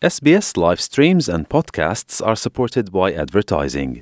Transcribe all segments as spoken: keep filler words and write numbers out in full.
S B S live streams and podcasts are supported by advertising.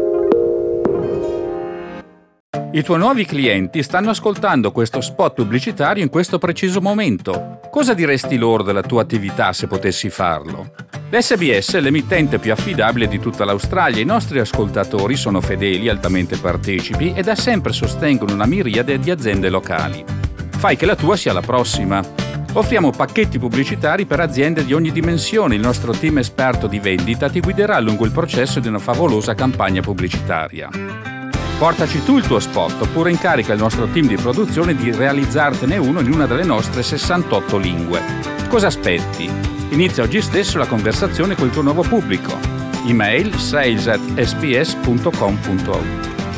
I tuoi nuovi clienti stanno ascoltando questo spot pubblicitario in questo preciso momento. Cosa diresti loro della tua attività se potessi farlo? L'S B S è l'emittente più affidabile di tutta l'Australia. I nostri ascoltatori sono fedeli, altamente partecipi e da sempre sostengono una miriade di aziende locali. Fai che la tua sia la prossima. Offriamo pacchetti pubblicitari per aziende di ogni dimensione. Il nostro team esperto di vendita ti guiderà lungo il processo di una favolosa campagna pubblicitaria. Portaci tu il tuo spot oppure incarica il nostro team di produzione di realizzartene uno in una delle nostre sessantotto lingue. Cosa aspetti? Inizia oggi stesso la conversazione col tuo nuovo pubblico. Email sales at s b s punto com punto a u.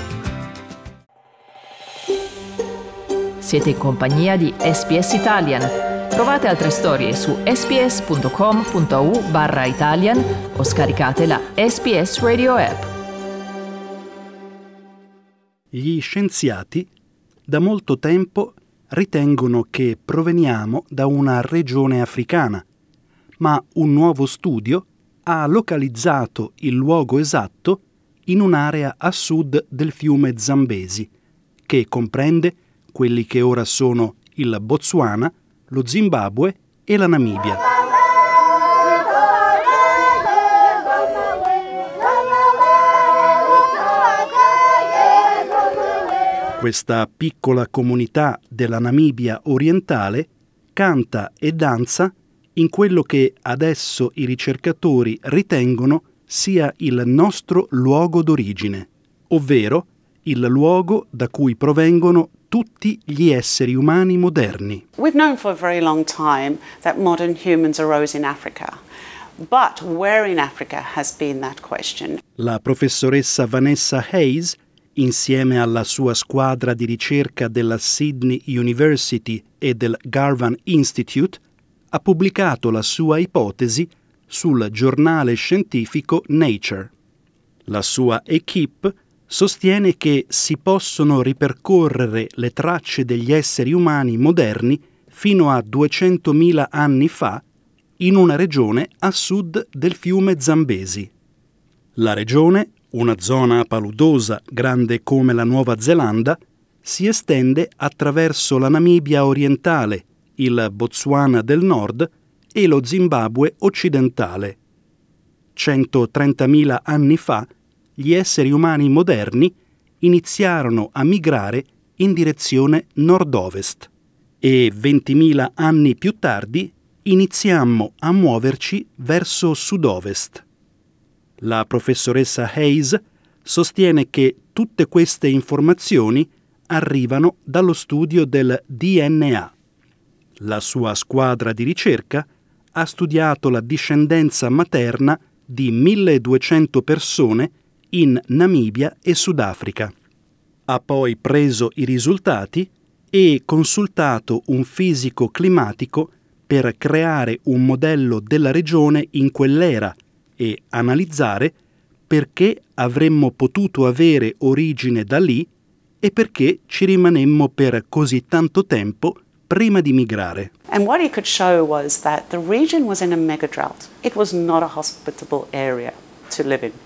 Siete in compagnia di S B S Italian. Trovate altre storie su sbs.com punto au barra Italian o scaricate la S B S Radio app. Gli scienziati da molto tempo ritengono che proveniamo da una regione africana, ma un nuovo studio ha localizzato il luogo esatto in un'area a sud del fiume Zambesi, che comprende quelli che ora sono il Botswana, lo Zimbabwe e la Namibia. Questa piccola comunità della Namibia orientale canta e danza in quello che adesso i ricercatori ritengono sia il nostro luogo d'origine, ovvero il luogo da cui provengono tutti gli esseri umani moderni. We've known for a very long time that modern humans arose in Africa. But where in Africa has been that question. La professoressa Vanessa Hayes, insieme alla sua squadra di ricerca della Sydney University e del Garvan Institute, ha pubblicato la sua ipotesi sul giornale scientifico Nature. La sua equipe sostiene che si possono ripercorrere le tracce degli esseri umani moderni fino a duecentomila anni fa in una regione a sud del fiume Zambesi. La regione, una zona paludosa grande come la Nuova Zelanda, si estende attraverso la Namibia orientale, il Botswana del nord e lo Zimbabwe occidentale. centotrentamila anni fa gli esseri umani moderni iniziarono a migrare in direzione nord-ovest e ventimila anni più tardi iniziammo a muoverci verso sud-ovest. La professoressa Hayes sostiene che tutte queste informazioni arrivano dallo studio del D N A. La sua squadra di ricerca ha studiato la discendenza materna di milleduecento persone in Namibia e Sudafrica. Ha poi preso i risultati e consultato un fisico climatico per creare un modello della regione in quell'era e analizzare perché avremmo potuto avere origine da lì e perché ci rimanemmo per così tanto tempo prima di migrare. And what he could show was that the region was in a mega drought. It was not a hospitable area to live in.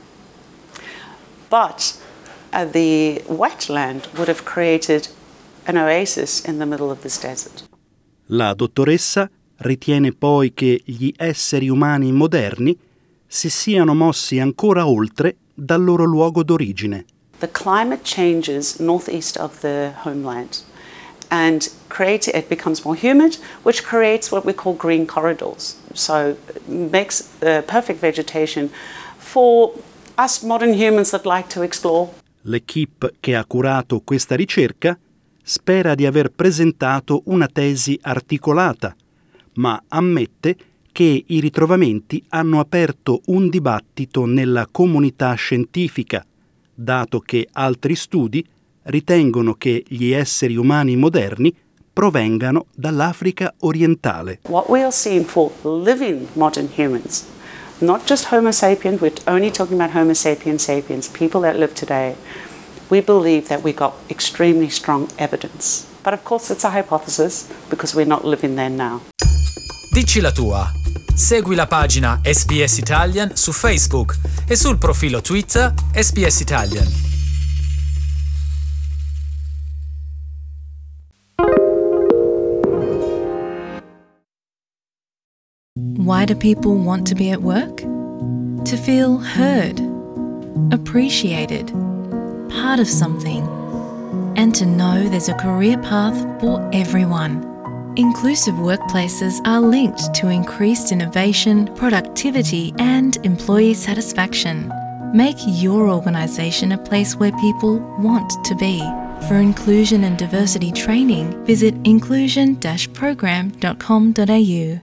But uh, the wetland would have created an oasis in the middle of this desert. La dottoressa ritiene poi che gli esseri umani moderni si siano mossi ancora oltre dal loro luogo d'origine. The climate changes northeast of the homeland and create, it becomes more humid, which creates what we call green corridors. So it makes the perfect vegetation for us modern humans that like to explore. L'equipe che ha curato questa ricerca spera di aver presentato una tesi articolata, ma ammette che i ritrovamenti hanno aperto un dibattito nella comunità scientifica, dato che altri studi ritengono che gli esseri umani moderni provengano dall'Africa orientale. What we are seeing for living modern humans, not just Homo sapiens, we're only talking about Homo sapiens sapiens, people that live today, we believe that we got extremely strong evidence. But of course it's a hypothesis because we're not living there now. Dici la tua. Segui la pagina S B S Italian su Facebook e sul profilo Twitter S B S Italian. Why do people want to be at work? To feel heard, appreciated, part of something, and to know there's a career path for everyone. Inclusive workplaces are linked to increased innovation, productivity, and employee satisfaction. Make your organisation a place where people want to be. For inclusion and diversity training, visit inclusion dash program dot com dot a u.